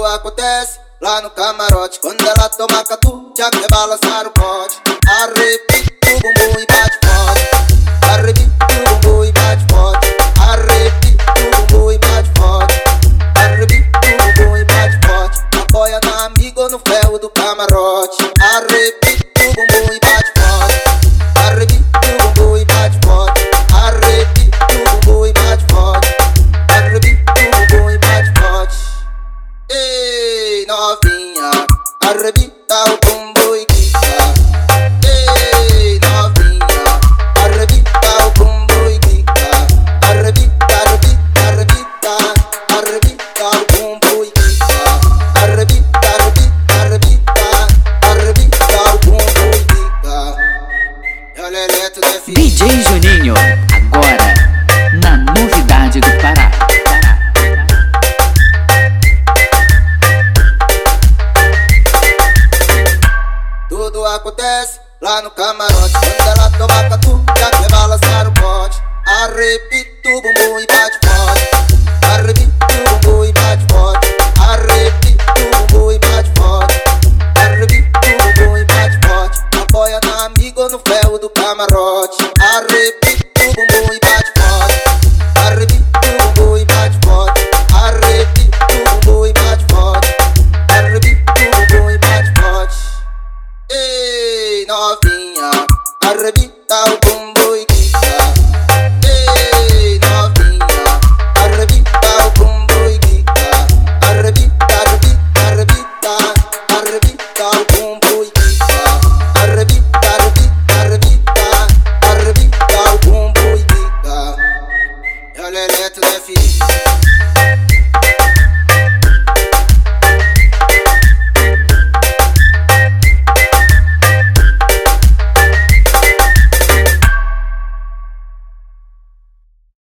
acontece lá no camarote. Quando ela toma catu, já quer balançar o pote. Arrepia o bumbum e bate forte. Arrepia o bumbum e bate forte. Arrepia o bumbum e bate forte. Arrepia o bumbum e bate forte. Apoia na amiga ou no ferro do camarote. Arrepia o bumbum e bate forte. Arrepia o bumbum e bate forte. Arrepia o bumbum e bate forte. Arrepia o bumbum e bate forte. Ei, novinha, arrebita o bumbum e quica. Ei, novinha, arrebita o bumbum e quica. Arrebita, arrebita, arrebita, arrebita o bumbum e quica. Arrebita, arrebita, arrebita, arrebita o bumbum e quica. Olha eletro da filha. DJ Juninho, agora na novidade do Pará. Tudo acontece lá no camarote. Quando ela toma catu, já quer balançar o pote. Arrebita o bumbum e bate forte. Arrebita o bumbum e bate forte. Arrebita o bumbum e bate forte. Arrebita o bumbum e bate forte. Apoia na amiga ou no ferro do camarote. Arrebita o bumbum e bate forte. Arrebita o bumbum e bate forte. Arrebita o bumbum e bate forte. Arrebita o bumbum e bate forte. Ei, novinha, arrebita o bumbum e quica. Ei, novinha, arrebita o bumbum e quica. Arrebita, arrebita, arrebita, arrebita o bumbum e quica. Arrebita, arrebita, arrebita, arrebita o bumbum e quica. Olha eletro da filha.